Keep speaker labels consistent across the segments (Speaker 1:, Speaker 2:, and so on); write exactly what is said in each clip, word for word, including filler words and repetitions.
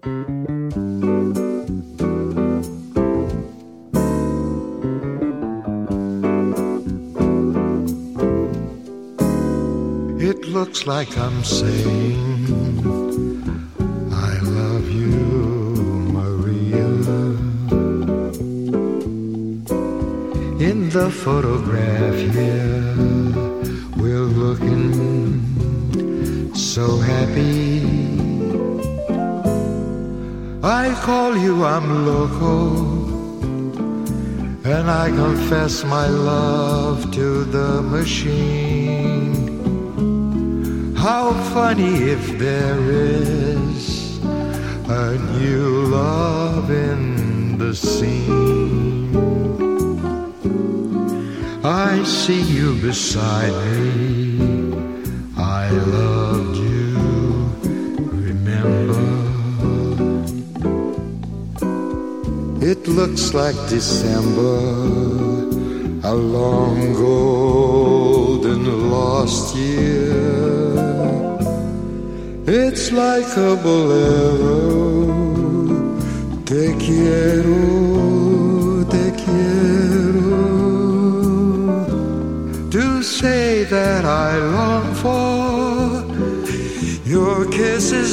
Speaker 1: It looks like I'm saying I love you, Maria. In the photograph here, we're looking so happy. I call you, I'm loco, and I confess my love to the machine. How funny if there is a new love in the scene. I see you beside me, I loved you, remember. It looks like December, a long golden lost year. It's like a bolero, te quiero, te quiero. To say that I long for your kisses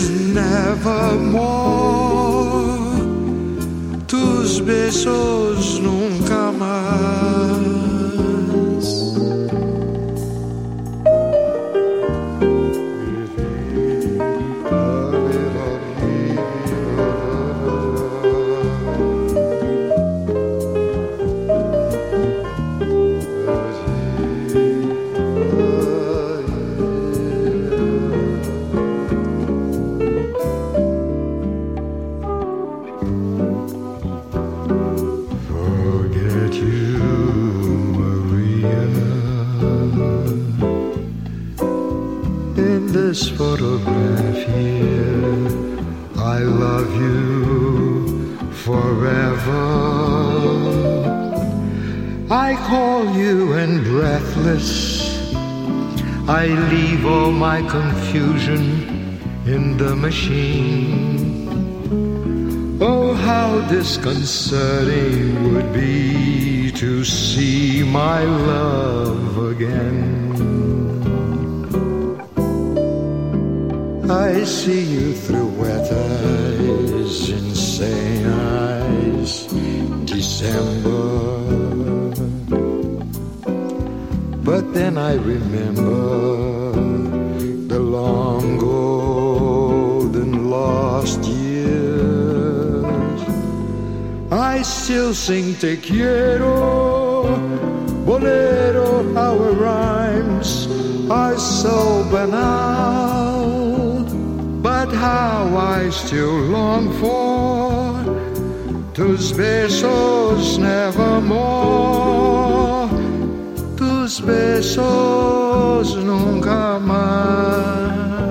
Speaker 1: nevermore, tus besos nunca más. This photograph here, I love you forever. I call you and breathless, I leave all my confusion in the machine. Oh, how disconcerting would be to see my love again. I see you through wet eyes, insane eyes, December. But then I remember the long golden lost years. I still sing te quiero, bolero, our rhymes are so banal. But how I still long for tus besos nevermore, tus besos nunca más.